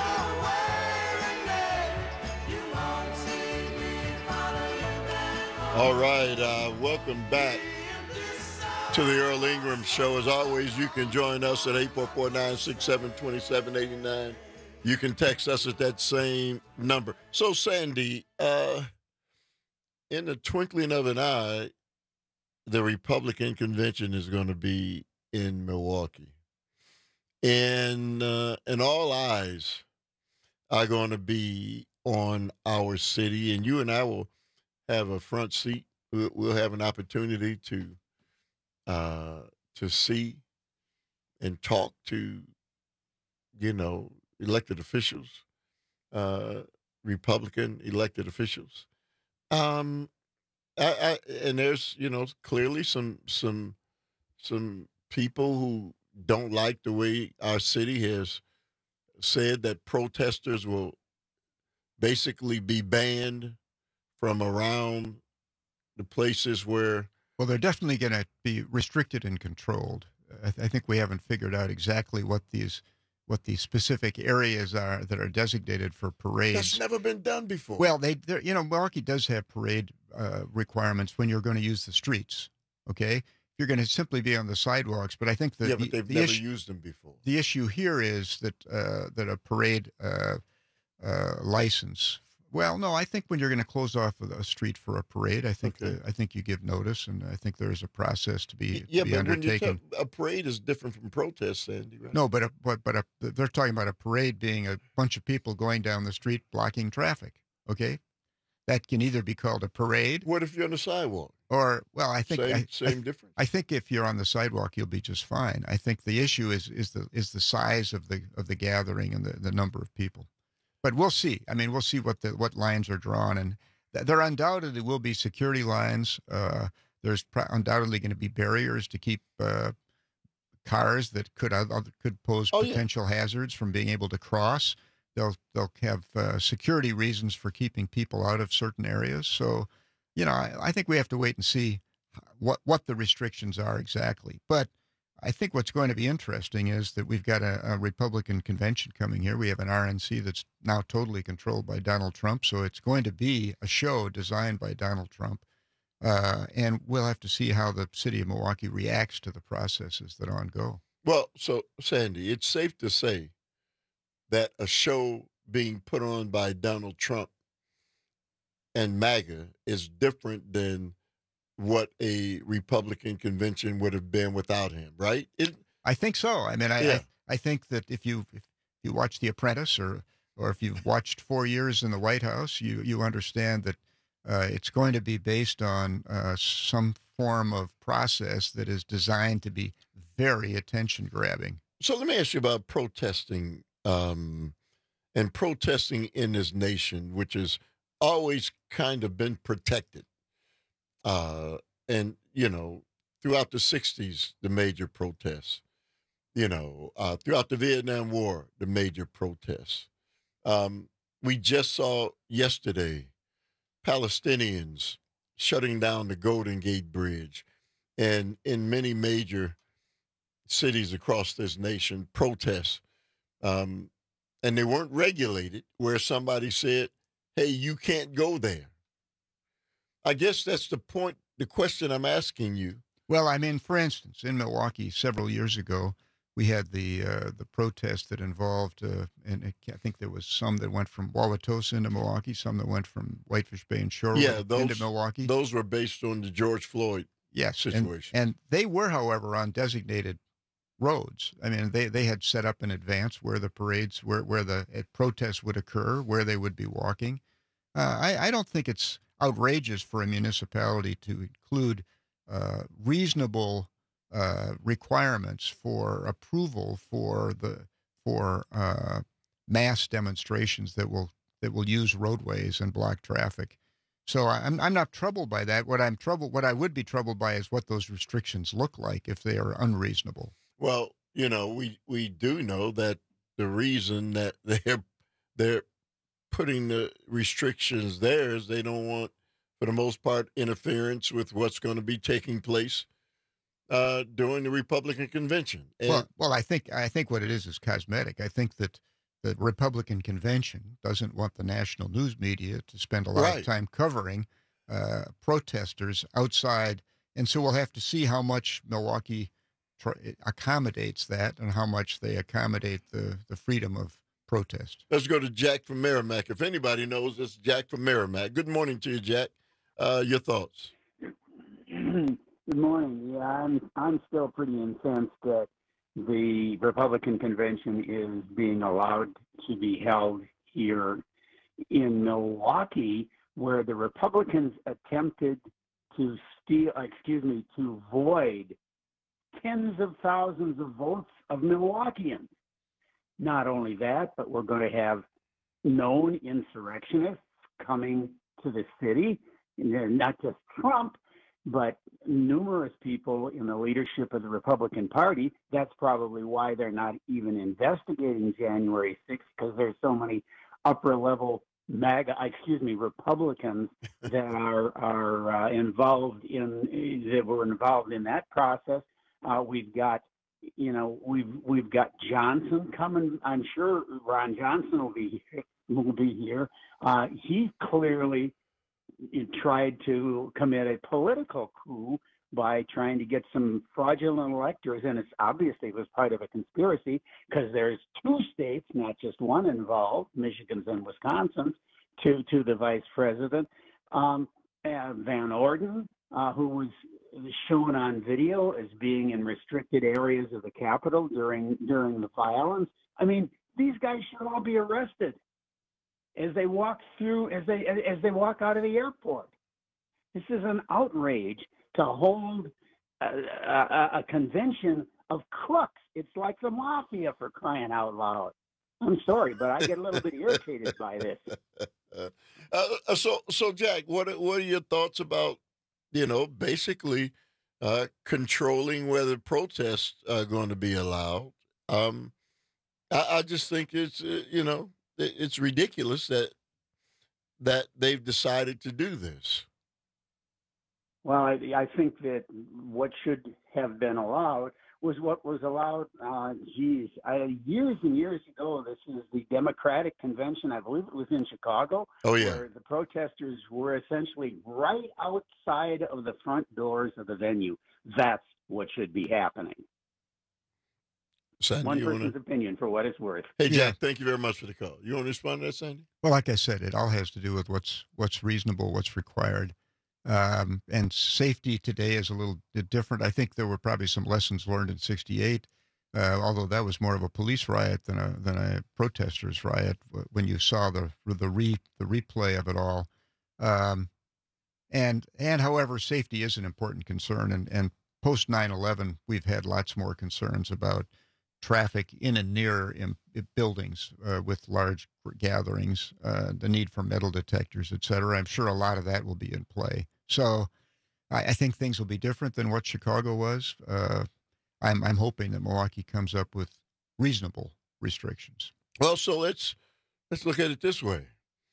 All right, uh, welcome back to the Earl Ingram Show. As always, you can join us at eight four four, nine six seven, two seven eight nine. You can text us at that same number. So, Sandy, uh, in the twinkling of an eye, the Republican convention is going to be in Milwaukee. And, uh, and all eyes are going to be on our city, and you and I will have a front seat. We'll, we'll have an opportunity to uh, to see and talk to, you know, elected officials, uh, Republican elected officials. Um, I, I, and there's, you know, clearly some some some people who don't like the way our city has said that protesters will basically be banned from around the places where... Well, they're definitely going to be restricted and controlled. I, th- I think we haven't figured out exactly what these what these specific areas are that are designated for parades. That's never been done before. Well, they, you know, Milwaukee does have parade uh, requirements when you're going to use the streets. Okay, you're going to simply be on the sidewalks. But I think that yeah, the, but they've the never issue, used them before. The issue here is that uh, that a parade uh, uh, license. Well, no, I think when you're going to close off a street for a parade, I think Okay. the, I think you give notice, and I think there's a process to be, Yeah, to be but when you undertaken. talk, a parade is different from protest, Sandy, right? No, but a, but but a, they're talking about a parade being a bunch of people going down the street blocking traffic. Okay, that can either be called a parade. What if you're on the sidewalk? Or well, I think Same- I, same I, difference? I think if you're on the sidewalk, you'll be just fine. I think the issue is is the is the size of the of the gathering and the, the number of people. But we'll see. I mean, we'll see what the what lines are drawn, and th- there undoubtedly will be security lines. Uh, there's pr- undoubtedly going to be barriers to keep uh, cars that could uh, could pose Oh, yeah. potential hazards from being able to cross. They'll they'll have uh, security reasons for keeping people out of certain areas. So, you know, I, I think we have to wait and see what what the restrictions are exactly. But I think what's going to be interesting is that we've got a, a Republican convention coming here. We have an R N C that's now totally controlled by Donald Trump. So it's going to be a show designed by Donald Trump. Uh, and we'll have to see how the city of Milwaukee reacts to the processes that on go. Well, so, Sandy, it's safe to say that a show being put on by Donald Trump and MAGA is different than what a Republican convention would have been without him, right? It, I think so. I mean, I, Yeah. I I think that if you if you watch The Apprentice or or if you've watched Four Years in the White House, you you understand that uh, it's going to be based on uh, some form of process that is designed to be very attention grabbing. So let me ask you about protesting um, and protesting in this nation, which has always kind of been protected. Uh, and, you know, throughout the sixties, the major protests, you know, uh, throughout the Vietnam War, the major protests. Um, we just saw yesterday Palestinians shutting down the Golden Gate Bridge, and in many major cities across this nation, protests. Um, and they weren't regulated, where somebody said, hey, you can't go there. I guess that's the point, the question I'm asking you. Well, I mean, for instance, in Milwaukee several years ago, we had the uh, the protest that involved, uh, and it, I think there was some that went from Wauwatosa into Milwaukee, some that went from Whitefish Bay and Shorewood Yeah, those, into Milwaukee. those were based on the George Floyd Yes, and, situation. and they were, however, on designated roads. I mean, they, they had set up in advance where the parades, where where the uh, protests would occur, where they would be walking. Uh, I, I don't think it's outrageous for a municipality to include uh, reasonable uh, requirements for approval for the for uh, mass demonstrations that will that will use roadways and block traffic. So I'm I'm not troubled by that. What I'm troubled, what I would be troubled by, is what those restrictions look like if they are unreasonable. Well, you know, we, we do know that the reason that they're they're putting the restrictions there is they don't want, for the most part, interference with what's going to be taking place uh, during the Republican convention. And Well, well, I think I think what it is is cosmetic. I think that the Republican convention doesn't want the national news media to spend a lot Right. of time covering uh, protesters outside. And so we'll have to see how much Milwaukee tr- accommodates that and how much they accommodate the, the freedom of protest. Let's go to Jack from Merrimack. If anybody knows, it's Jack from Merrimack. Good morning to you, Jack. Uh, your thoughts? Good morning. Yeah, I'm I'm still pretty incensed that the Republican convention is being allowed to be held here in Milwaukee, where the Republicans attempted to steal, excuse me, to void tens of thousands of votes of Milwaukeeans. Not only that, but we're going to have known insurrectionists coming to the city. And they're not just Trump, but numerous people in the leadership of the Republican Party. That's probably why they're not even investigating January sixth, because there's so many upper-level MAGA, excuse me, Republicans that are are uh, involved in that were involved in that process. Uh, we've got, you know, we've we've got Johnson coming. I'm sure Ron Johnson will be will be here. Uh, he clearly tried to commit a political coup by trying to get some fraudulent electors, and it's obviously it was part of a conspiracy because there's two states, not just one, involved, Michigan's and Wisconsin's, to to the vice president. Um, uh, Van Orden, uh, who was shown on video as being in restricted areas of the Capitol during during the violence. I mean, these guys should all be arrested as they walk through, as they as they walk out of the airport. This is an outrage to hold a, a, a convention of crooks. It's like the mafia, for crying out loud. I'm sorry, but I get a little bit irritated by this. Uh, so, so Jack, what what are your thoughts about, you know, basically uh, controlling whether protests are going to be allowed? Um, I, I just think it's uh, you know. It's ridiculous that that they've decided to do this. Well, I, I think that what should have been allowed was what was allowed, uh, geez, I, years and years ago. This is the Democratic Convention. I believe it was in Chicago. Oh, yeah. Where the protesters were essentially right outside of the front doors of the venue. That's what should be happening. Sandy, One you person's wanna... opinion for what it's worth. Hey, Jack, thank you very much for the call. You want to respond to that, Sandy? Well, like I said, it all has to do with what's what's reasonable, what's required. Um, and safety today is a little bit different. I think there were probably some lessons learned in sixty-eight, uh, although that was more of a police riot than a than a protesters riot when you saw the the re the replay of it all. Um, and and however, safety is an important concern. And, and post nine eleven, we've had lots more concerns about traffic in and near in, in buildings uh, with large gatherings, uh, the need for metal detectors, et cetera. I'm sure a lot of that will be in play. So I, I think things will be different than what Chicago was. Uh, I'm, I'm hoping that Milwaukee comes up with reasonable restrictions. Well, so let's let's look at it this way.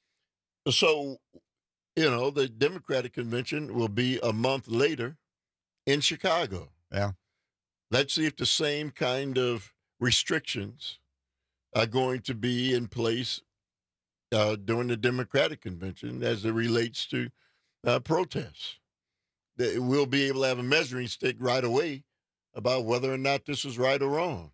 So, you know, the Democratic Convention will be a month later in Chicago. Yeah. Let's see if the same kind of restrictions are going to be in place uh, during the Democratic Convention as it relates to uh, protests. That we'll be able to have a measuring stick right away about whether or not this is right or wrong.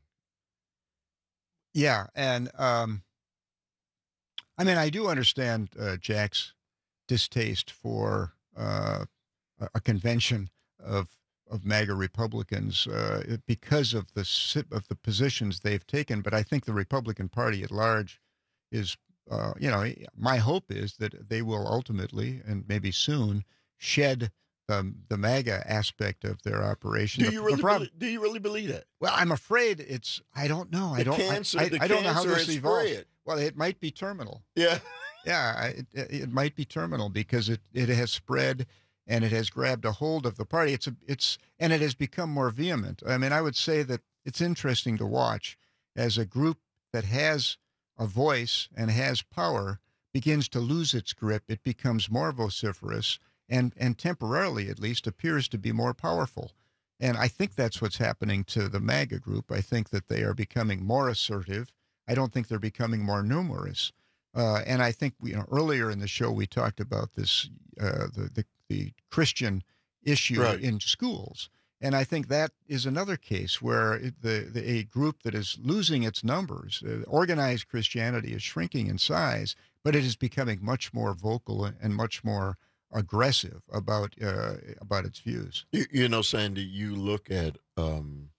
Yeah, and um, I mean, I do understand uh, Jack's distaste for uh, a convention of of MAGA Republicans uh, because of the of the positions they've taken. But I think the Republican Party at large is, uh, you know, my hope is that they will ultimately and maybe soon shed the the MAGA aspect of their operation. Do The- you the really prob- believe, do you really believe that? Well, I'm afraid it's. I don't know. I The don't. cancer- I, I, the I don't know how cancer this has evolves. spread. Well, it might be terminal. Yeah. Yeah, I- it, it might be terminal because it, it has spread and it has grabbed a hold of the party. It's a, it's and it has become more vehement. I mean, I would say that it's interesting to watch as a group that has a voice and has power begins to lose its grip. It becomes more vociferous and and temporarily, at least, appears to be more powerful. And I think that's what's happening to the MAGA group. I think that they are becoming more assertive. I don't think they're becoming more numerous. Uh, and I think you know earlier in the show we talked about this uh, the, the the Christian issue Right. in schools, and I think that is another case where it- the, the a group that is losing its numbers, uh, organized Christianity is shrinking in size, but it is becoming much more vocal and much more aggressive about uh, about its views. You, you know, Sandy, you look at um,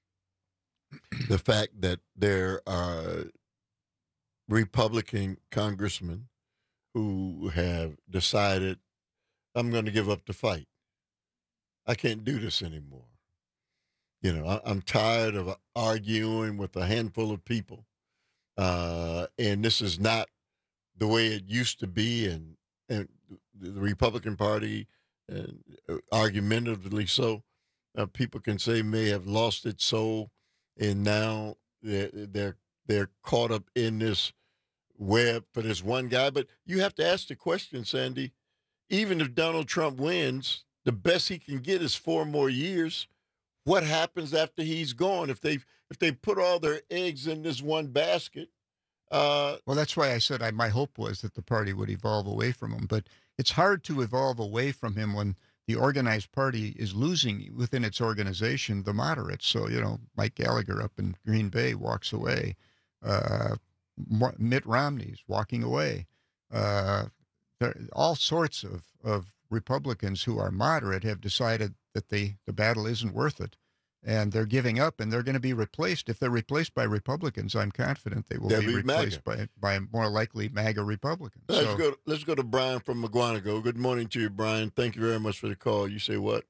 the fact that there are Republican congressmen who have decided, I'm going to give up the fight. I can't do this anymore. You know, I, I'm tired of arguing with a handful of people. Uh, and this is not the way it used to be. And, and the Republican Party, and argumentatively so, uh, people can say may have lost its soul. And now they're, they're, they're caught up in this web for this one guy. But you have to ask the question, Sandy, even if Donald Trump wins, the best he can get is four more years. What happens after he's gone? If they if they put all their eggs in this one basket, uh, well, that's why I said I, my hope was that the party would evolve away from him. But it's hard to evolve away from him when the organized party is losing within its organization the moderates. So you know, Mike Gallagher up in Green Bay walks away. Uh, Mitt Romney's walking away. Uh, there, all sorts of, of Republicans who are moderate have decided that they, the battle isn't worth it, and they're giving up, and they're going to be replaced. If they're replaced by Republicans, I'm confident they will They'll be, be replaced by, by more likely MAGA Republicans. let's So- go. Let's go to Brian from McGuanago. Good morning to you, Brian. Thank you very much for the call. You say what?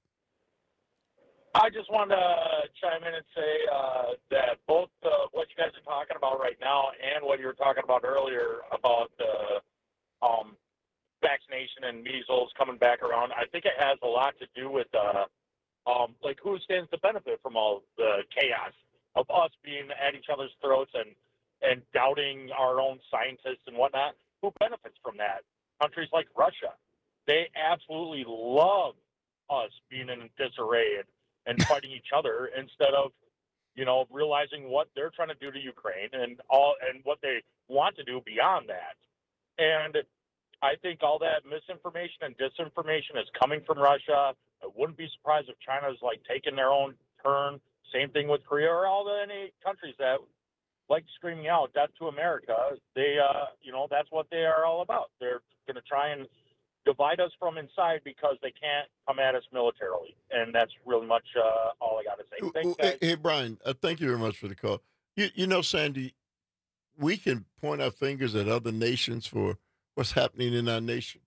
I just wanted to chime in and say uh, that both uh, what you guys are talking about right now and what you were talking about earlier about the um, vaccination and measles coming back around, I think it has a lot to do with uh, um, like who stands to benefit from all the chaos of us being at each other's throats and and doubting our own scientists and whatnot. Who benefits from that? Countries like Russia, they absolutely love us being in disarray and and fighting each other instead of, you know, realizing what they're trying to do to Ukraine and all and what they want to do beyond that. And I think all that misinformation and disinformation is coming from Russia. I wouldn't be surprised if China's like taking their own turn. Same thing with Korea or all the any countries that like screaming out death to America. They, uh, you know, that's what they are all about. They're going to try and divide us from inside because they can't come at us militarily. And that's really much uh, all I got to say. Thanks, guys. Hey, hey, Brian, uh, thank you very much for the call. You, you know, Sandy, we can point our fingers at other nations for what's happening in our nation.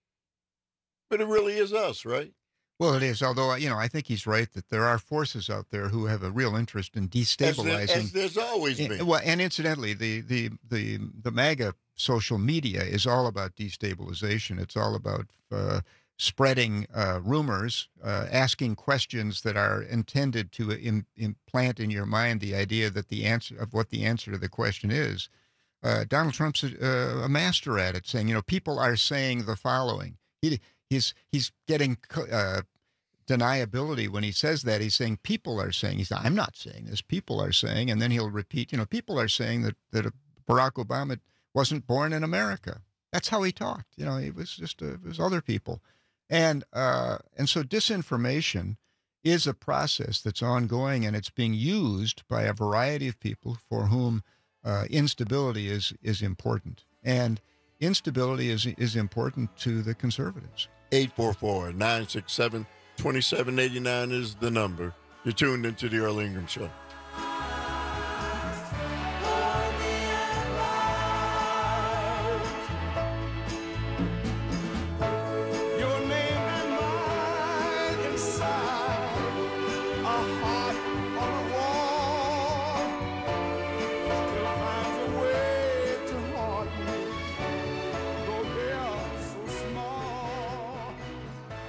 But it really is us, right? Well, it is. Although, you know, I think he's right that there are forces out there who have a real interest in destabilizing. As, there, as there's always and, been. Well, and incidentally, the, the, the, the MAGA social media is all about destabilization. It's all about uh, spreading uh, rumors, uh, asking questions that are intended to im- implant in your mind the idea that the answer of what the answer to the question is. Uh, Donald Trump's a, a master at it, saying, you know, people are saying the following. He, he's he's getting uh, deniability when he says that. He's saying people are saying. He's not, I'm not saying this. People are saying, and then he'll repeat. You know, people are saying that that Barack Obama wasn't born in America. That's how he talked. You know, it was just a, it was other people, and uh, and so disinformation is a process that's ongoing, and it's being used by a variety of people for whom uh, instability is is important, and instability is is important to the conservatives. eight four four, nine six seven, two seven eight nine is the number. You're tuned into the Earl Ingram Show. Your name and mine inside a heart on a wall still finds a way to haunt me, though they're so small.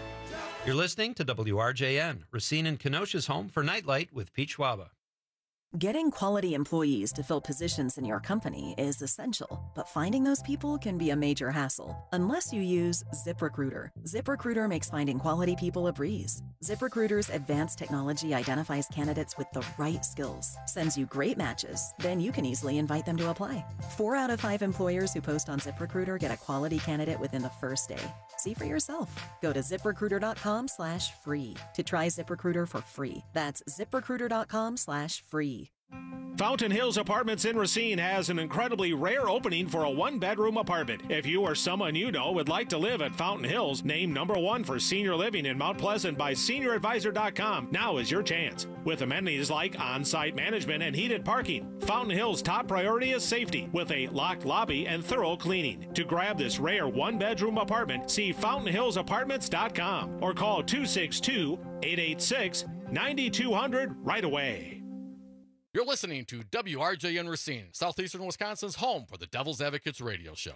You're listening to W R J N, Racine and Kenosha's home for Nightlight with Pete Schwaba. Getting quality employees to fill positions in your company is essential, but finding those people can be a major hassle unless you use ZipRecruiter. ZipRecruiter makes finding quality people a breeze. ZipRecruiter's advanced technology identifies candidates with the right skills, sends you great matches, then you can easily invite them to apply. Four out of five employers who post on ZipRecruiter get a quality candidate within the first day. See for yourself. Go to ZipRecruiter.com slash free to try ZipRecruiter for free. That's ZipRecruiter.com slash free. Fountain Hills Apartments in Racine has an incredibly rare opening for a one-bedroom apartment. If you or someone you know would like to live at Fountain Hills, named number one for senior living in Mount Pleasant by Senior Advisor dot com, now is your chance. With amenities like on-site management and heated parking, Fountain Hills' top priority is safety, with a locked lobby and thorough cleaning. To grab this rare one-bedroom apartment, see Fountain Hills Apartments dot com or call two six two, eight eight six, nine two zero zero right away. You're listening to W R J N Racine, Southeastern Wisconsin's home for the Devil's Advocates radio show.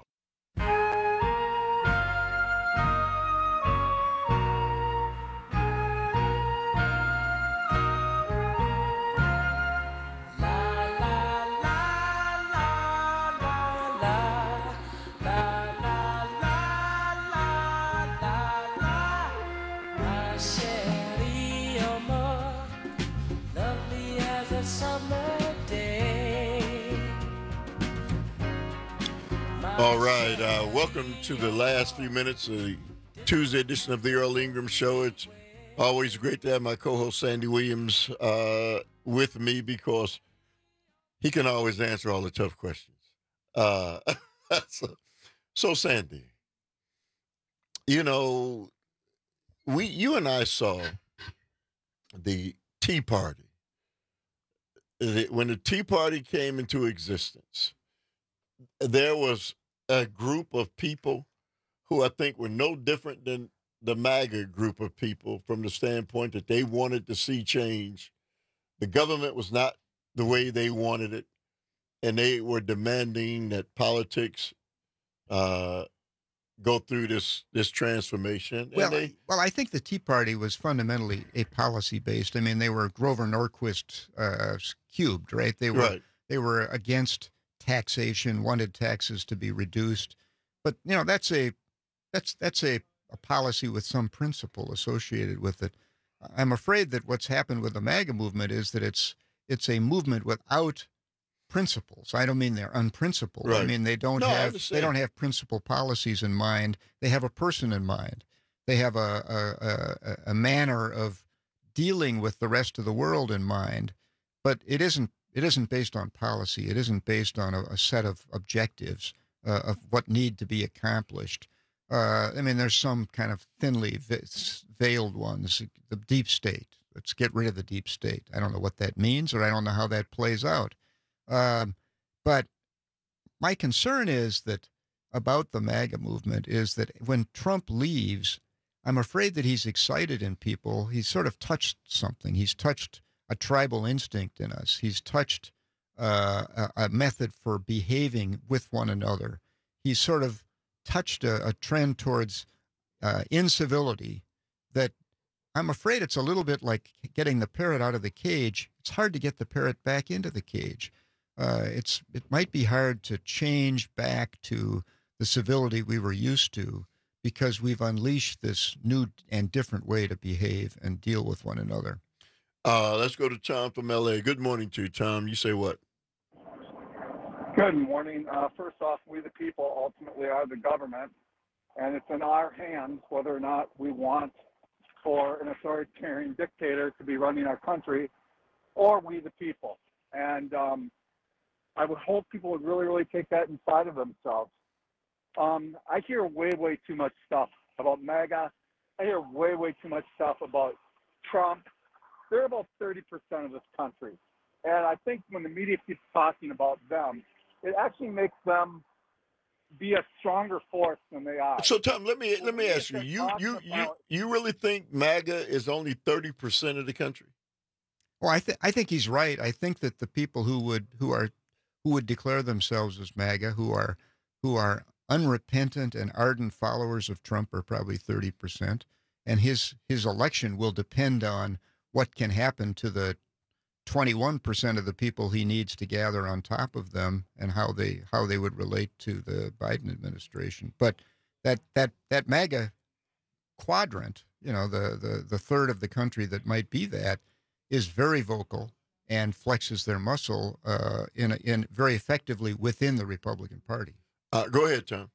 All right, uh, welcome to the last few minutes of the Tuesday edition of the Earl Ingram Show. It's always great to have my co-host Sandy Williams uh, with me because he can always answer all the tough questions. Uh, so, so, Sandy, you know, we, you and I saw the Tea Party. The, when the Tea Party came into existence, there was a group of people who I think were no different than the MAGA group of people from the standpoint that they wanted to see change. The government was not the way they wanted it, and they were demanding that politics uh, go through this this transformation. Well, they, well, I think the Tea Party was fundamentally a policy-based. I mean, they were Grover Norquist uh, cubed, right? They were Right. they were against taxation, wanted taxes to be reduced, but you know that's a that's that's a, a policy with some principle associated with it. I'm afraid that what's happened with the MAGA movement is that it's it's a movement without principles. I don't mean they're unprincipled. I Right. mean they don't No, I have they understand. don't have principal policies in mind. They have a person in mind. They have a a, a, a manner of dealing with the rest of the world in mind, but it isn't. It isn't based on policy. It isn't based on a, a set of objectives uh, of what need to be accomplished. Uh, I mean, there's some kind of thinly ve- veiled ones. The deep state. Let's get rid of the deep state. I don't know what that means, or I don't know how that plays out. Um, but my concern is that about the MAGA movement is that when Trump leaves, I'm afraid that he's excited in people. He's sort of touched something. He's touched a tribal instinct in us. He's touched uh, a, a method for behaving with one another. He's sort of touched a, a trend towards uh, incivility that I'm afraid it's a little bit like getting the parrot out of the cage. It's hard to get the parrot back into the cage. Uh, it's it might be hard to change back to the civility we were used to because we've unleashed this new and different way to behave and deal with one another. Uh, let's go to Tom from L A. Good morning to you, Tom. You say what? Good morning. Uh, first off, we the people ultimately are the government, and it's in our hands whether or not we want for an authoritarian dictator to be running our country, or we the people. And um, I would hope people would really, really take that inside of themselves. Um, I hear way, way too much stuff about MAGA. I hear way, way too much stuff about Trump. They're about thirty percent of this country. And I think when the media keeps talking about them, it actually makes them be a stronger force than they are. So, Tom, let me let me ask you: you talking you you about- you really think MAGA is only thirty percent of the country? Well, I think I think he's right. I think that the people who would who are who would declare themselves as MAGA, who are who are unrepentant and ardent followers of Trump, are probably thirty percent, and his his election will depend on what can happen to the twenty-one percent of the people he needs to gather on top of them and how they how they would relate to the Biden administration. But that that that MAGA quadrant, you know, the the the third of the country that might be that, is very vocal and flexes their muscle uh, in in very effectively within the Republican Party. Uh, go ahead, Tom.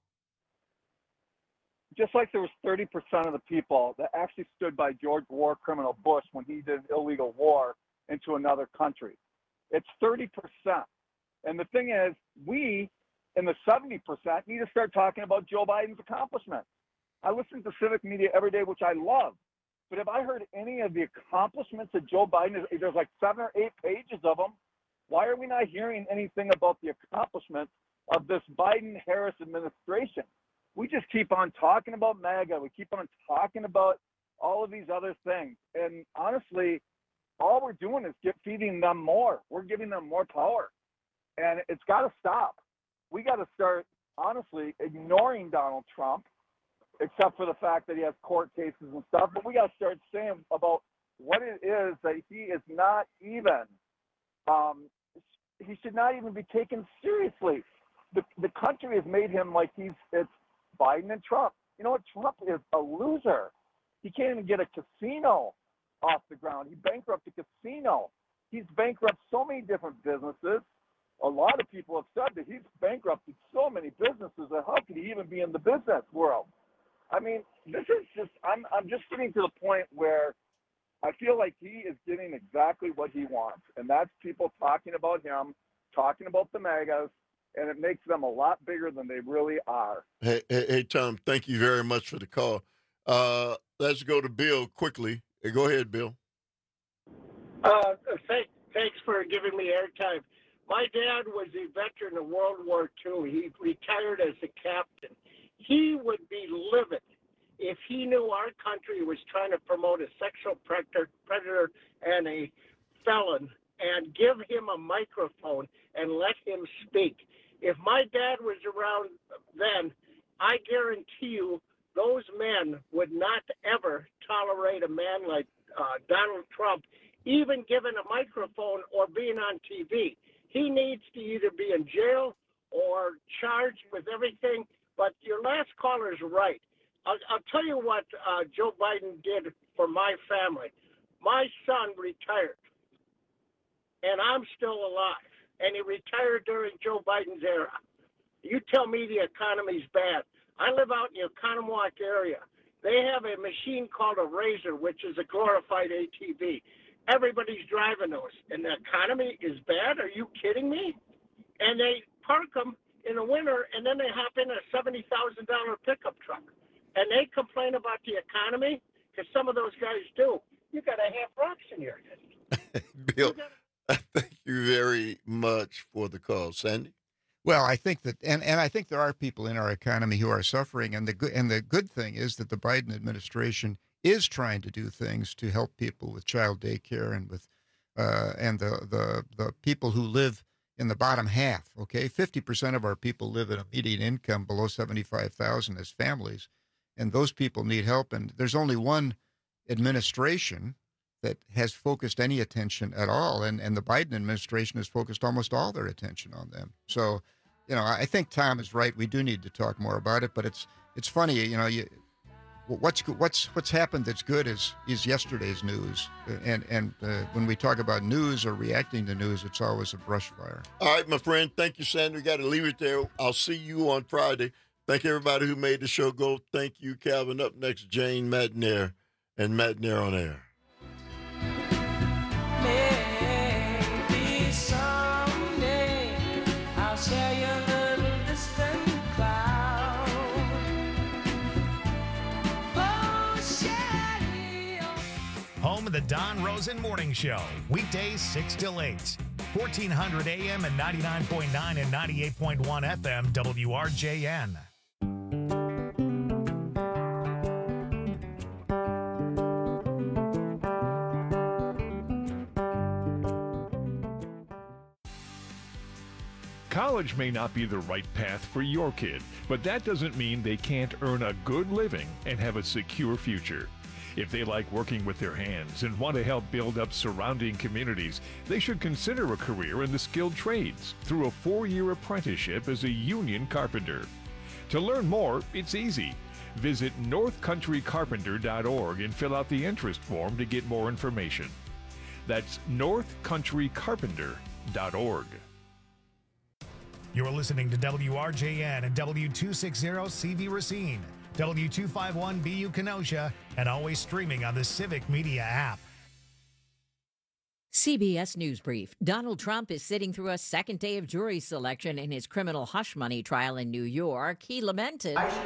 Just like there was thirty percent of the people that actually stood by George war criminal Bush when he did illegal war into another country. It's thirty percent. And the thing is, we in the seventy percent need to start talking about Joe Biden's accomplishments. I listen to civic media every day, which I love. But if I heard any of the accomplishments that Joe Biden is, there's like seven or eight pages of them. Why are we not hearing anything about the accomplishments of this Biden-Harris administration? We just keep on talking about MAGA. We keep on talking about all of these other things. And honestly, all we're doing is get feeding them more. We're giving them more power. And it's got to stop. We got to start, honestly, ignoring Donald Trump, except for the fact that he has court cases and stuff. But we got to start saying about what it is that he is not even, um, he should not even be taken seriously. The, the country has made him like he's, it's Biden and Trump. You know what? Trump is a loser. He can't even get a casino off the ground. He bankrupted a casino. He's bankrupted so many different businesses. A lot of people have said that he's bankrupted so many businesses that how could he even be in the business world? I mean, this is just, I'm, I'm just getting to the point where I feel like he is getting exactly what he wants. And that's people talking about him, talking about the MAGAs, and it makes them a lot bigger than they really are. Hey, hey, hey Tom, thank you very much for the call. Uh, let's go to Bill quickly. Hey, go ahead, Bill. Uh, thank, thanks for giving me airtime. My dad was a veteran of World War Two. He retired as a captain. He would be livid if he knew our country was trying to promote a sexual predator, predator and a felon and give him a microphone and let him speak. If my dad was around then, I guarantee you those men would not ever tolerate a man like uh, Donald Trump, even given a microphone or being on T V. He needs to either be in jail or charged with everything. But your last caller is right. I'll, I'll tell you what uh, Joe Biden did for my family. My son retired, and I'm still alive. And he retired during Joe Biden's era. You tell me the economy's bad. I live out in the Oconomowoc area. They have a machine called a Razor, which is a glorified A T V. Everybody's driving those, and the economy is bad. Are you kidding me? And they park them in the winter, and then they hop in a seventy thousand dollars pickup truck. And they complain about the economy, because some of those guys do. You got to have rocks in your head. Bill, thank you very much for the call. Sandy? Well, I think that, and, and I think there are people in our economy who are suffering, and the good and the good thing is that the Biden administration is trying to do things to help people with child daycare and with uh, and the, the the people who live in the bottom half. Okay, fifty percent of our people live at a median income below seventy-five thousand as families, and those people need help. And there's only one administration that has focused any attention at all, and and the Biden administration has focused almost all their attention on them. So, you know, I think Tom is right. We do need to talk more about it. But it's it's funny, you know, you. What's what's what's happened that's good is is yesterday's news, and and uh, when we talk about news or reacting to news, it's always a brush fire. All right, my friend. Thank you, Sandy. We got to leave it there. I'll see you on Friday. Thank everybody who made the show go. Thank you, Calvin. Up next, Jane Matnair and Matnair on Air. Maybe someday I'll share your little distant cloud. Home of the Don Rosen Morning Show, weekdays six till eight, fourteen hundred A M and ninety-nine point nine and ninety-eight point one F M W R J N. College may not be the right path for your kid, but that doesn't mean they can't earn a good living and have a secure future. If they like working with their hands and want to help build up surrounding communities, they should consider a career in the skilled trades through a four-year apprenticeship as a union carpenter. To learn more, it's easy. Visit north country carpenter dot org and fill out the interest form to get more information. That's north country carpenter dot org. You're listening to W R J N and W two sixty C V Racine, W two fifty-one B U Kenosha, and always streaming on the Civic Media app. C B S News Brief. Donald Trump is sitting through a second day of jury selection in his criminal hush money trial in New York. He lamented